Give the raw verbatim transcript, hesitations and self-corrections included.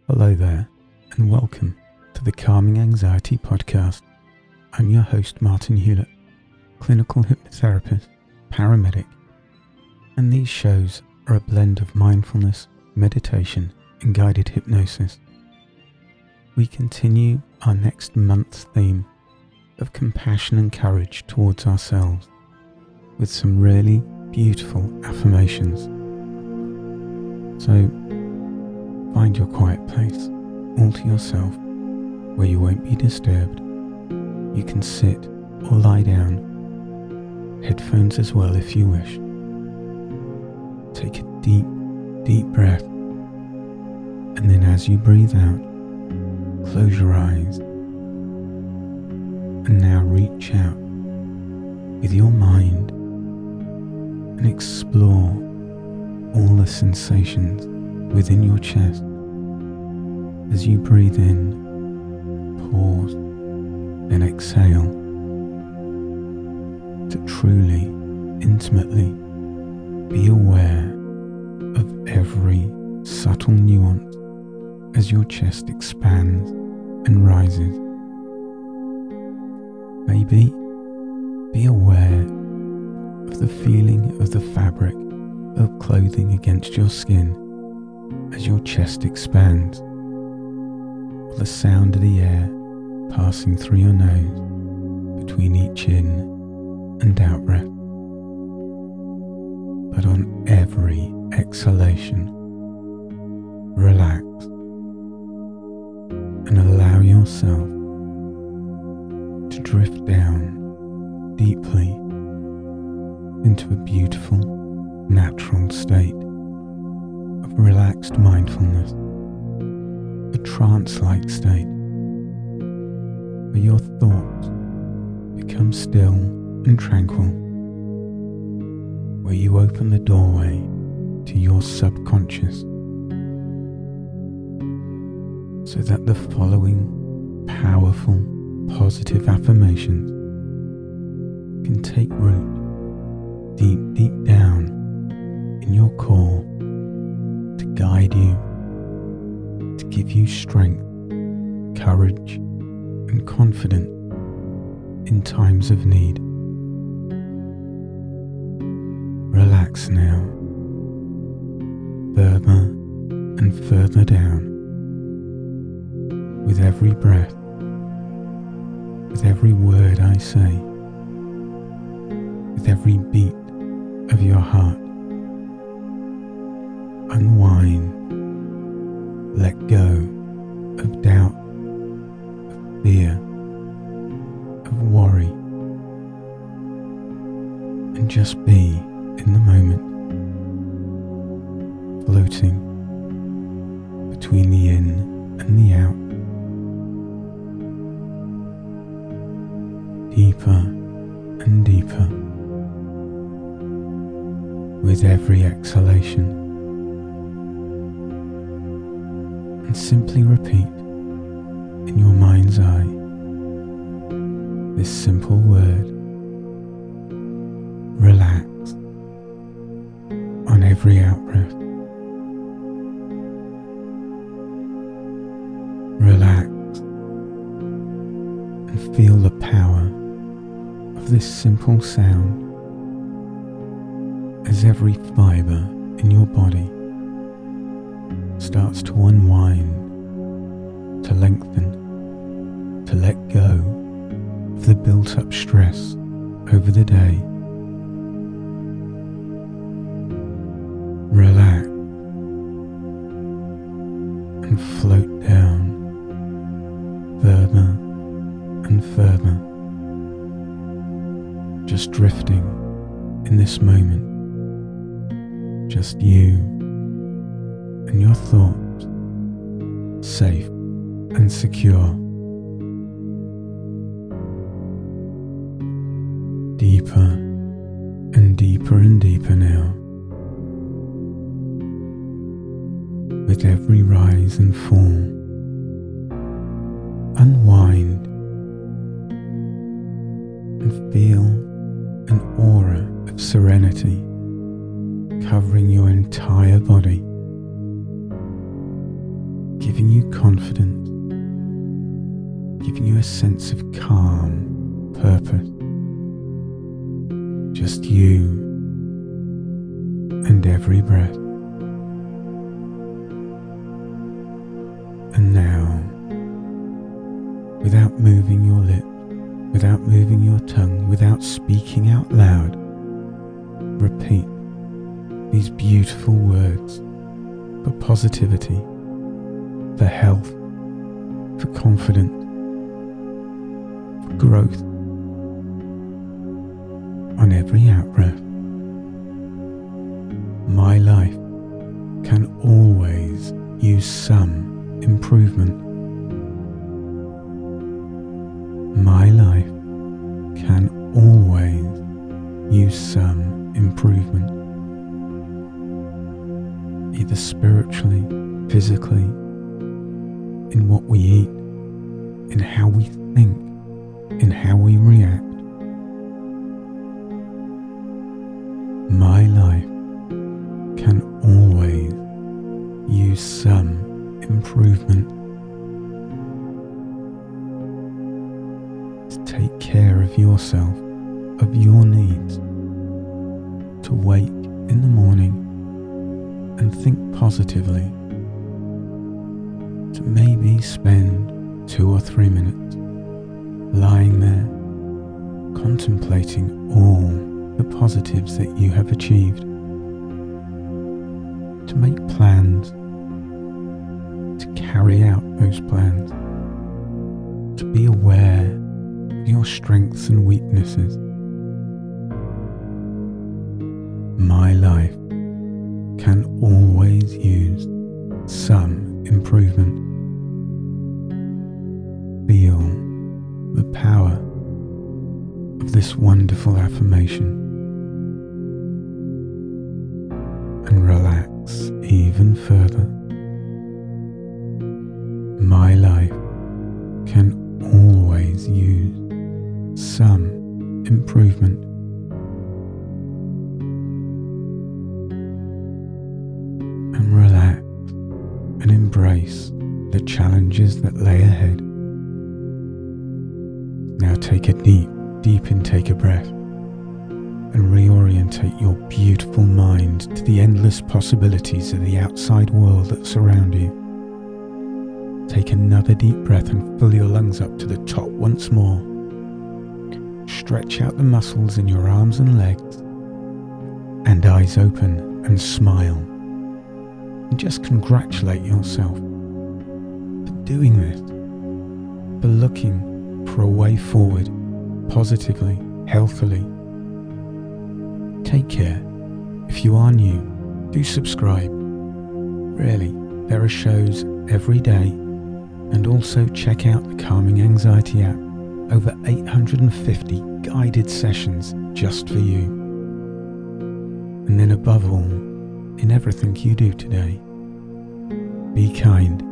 Hello there, and welcome to the Calming Anxiety Podcast. I'm your host, Martin Hewlett, clinical hypnotherapist, paramedic, and these shows are a blend of mindfulness, meditation, and guided hypnosis. We continue our next month's theme of compassion and courage towards ourselves with some really beautiful affirmations. So, find your quiet place, all to yourself, where you won't be disturbed. You can sit or lie down, headphones as well if you wish. Take a deep, deep breath, and then as you breathe out, close your eyes, and now reach out with your mind and explore all the sensations within your chest. As you breathe in, pause, then exhale to truly, intimately be aware of every subtle nuance as your chest expands and rises. Maybe be aware of the feeling of the fabric of clothing against your skin as your chest expands, or the sound of the air passing through your nose between each in and out breath. But on every exhalation, relax and allow yourself to drift down deeply into a beautiful, natural state of relaxed mindfulness, a trance-like state where your thoughts become still and tranquil, where you open the doorway to your subconscious so that the following powerful, positive affirmations can take root deep, deep down in your core to guide you, to give you strength, courage, and confidence in times of need. Relax now, further and further down, with every breath, with every word I say, with every beat of your heart. Unwind, let go of doubt, of fear, of worry, and just be in the moment, floating between the in and the out, deeper and deeper with every exhalation. And simply repeat in your mind's eye this simple word, relax, on every out-breath. Relax and feel the power of this simple sound as every fibre in your body starts to unwind, to lengthen, to let go of the built-up stress over the day. Relax and float down further and further, just drifting in this moment, just you and your thoughts, safe and secure. Deeper and deeper and deeper now, with every rise and fall. Unwind and feel an aura of serenity covering your entire body, giving you confidence, giving you a sense of calm, purpose. Just you and every breath. And now, without moving your lips, without moving your tongue, without speaking out loud, repeat these beautiful words for positivity, for health, for confidence, for growth. On every out-breath, my life can always use some improvement. My life can always use some improvement. Either spiritually, physically, in what we eat, in how we think, in how we react. My life can always use some improvement. To take care of yourself, of your needs, to wake in the morning and think positively, to maybe spend two or three minutes lying there contemplating all the positives that you have achieved, to make plans, to carry out those plans, to be aware of your strengths and weaknesses. My life can always use some improvement. Feel the power of this wonderful affirmation and relax even further. My life can always use some improvement. And relax and embrace the challenges that lay ahead. Now take a deep, deep intake of breath and reorientate your beautiful mind to the endless possibilities of the outside world that surround you. Take another deep breath and fill your lungs up to the top once more. Stretch out the muscles in your arms and legs, and eyes open and smile. And just congratulate yourself for doing this, for looking for a way forward, positively, healthily. Take care. If you are new, do subscribe. Really, there are shows every day. And also check out the Calming Anxiety app. Over eight hundred fifty guided sessions just for you. And then above all, in everything you do today, be kind